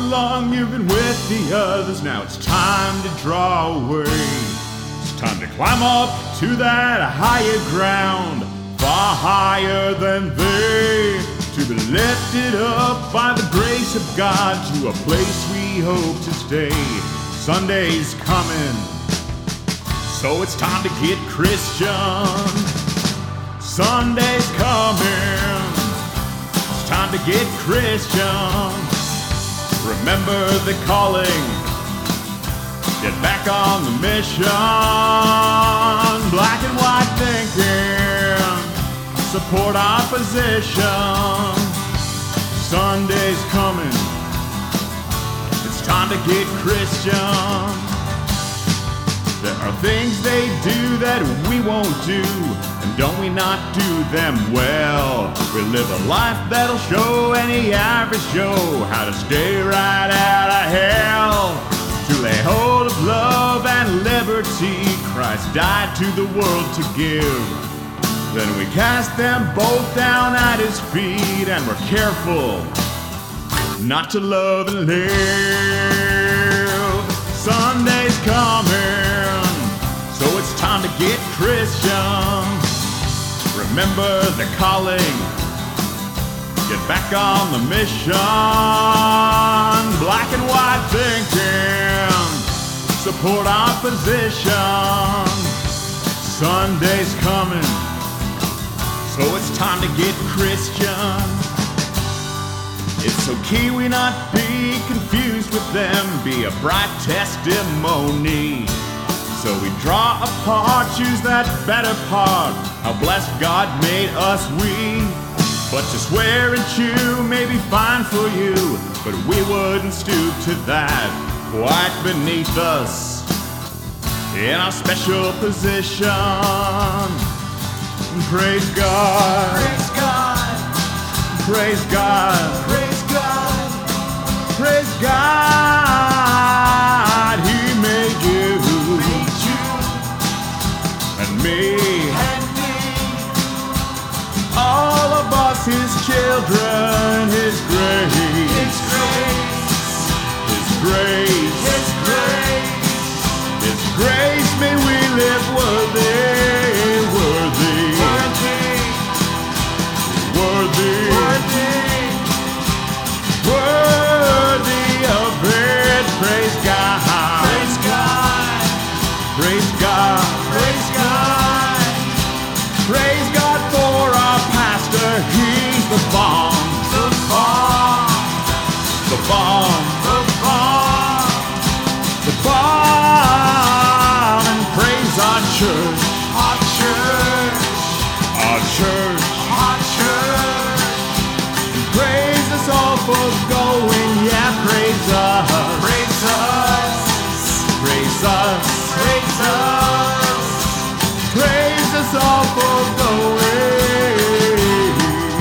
long you've been with the others, now it's time to draw away. It's time to climb up to that higher ground, far higher than they, to be lifted up by the grace of God to a place we hope to stay. Sunday's coming, so it's time to get Christian. Sunday's coming, it's time to get Christian. Remember the calling, get back on the mission. Black and white thinking, support our position. Sunday's coming, it's time to get Christian. There are things they do that we won't do, and don't we not do them well? We live a life that'll show any average Joe how to stay right out of hell. To lay hold of love and liberty, Christ died to the world to give. Then we cast them both down at his feet, and we're careful not to love and live. Sunday's coming, so it's time to get Christian. Remember the calling, get back on the mission. Black and white thinking, support our position. Sunday's coming, so it's time to get Christian. It's okay we not be confused with them, be a bright testimony. So we draw apart, choose that better part, how blessed God made us we. But to swear and chew may be fine for you, but we wouldn't stoop to that. Quite beneath us, in our special position. Praise God, Praise God, praise God, praise God, praise God. He made you made you and me, and me. all of us his children. His grace, His grace, his grace, His grace, his grace. May we live worthy, worthy, worthy, worthy, worthy. worthy of it. Praise God, Praise God, praise God, praise God, praise God for our pastor. He's the bomb, the bomb, the bomb, the bomb. the bomb. And praise our church, Our church, our church. our church. Praise us all for going, yeah, praise us, Praise us, praise us, praise us. praise us all for going.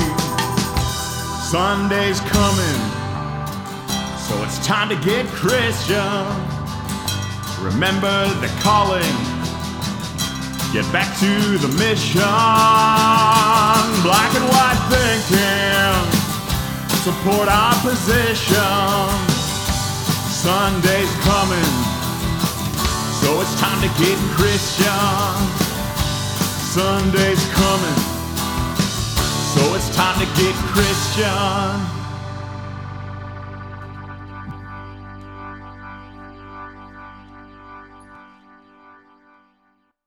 Sunday's coming, so it's time to get Christian. Remember the calling, get back to the mission. Black and white thinking, support our position. Sunday's coming, so it's time to get Christian. Sunday's coming, so it's time to get Christian.